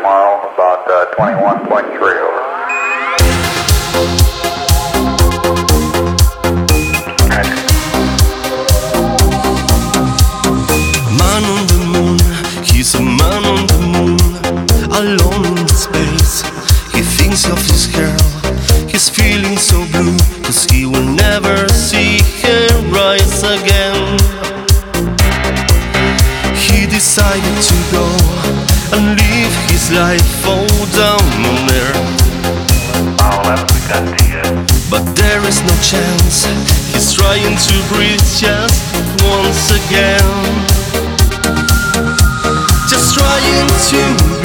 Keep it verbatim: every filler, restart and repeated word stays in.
tomorrow, about uh, twenty-one point three, over. Man on the moon, he's a man on the moon, alone in space. He thinks of his girl, he's feeling so blue, cause he will never see her rise again. He decided to go and live his life all down on earth. But there is no chance, he's trying to breathe just once again. Just trying to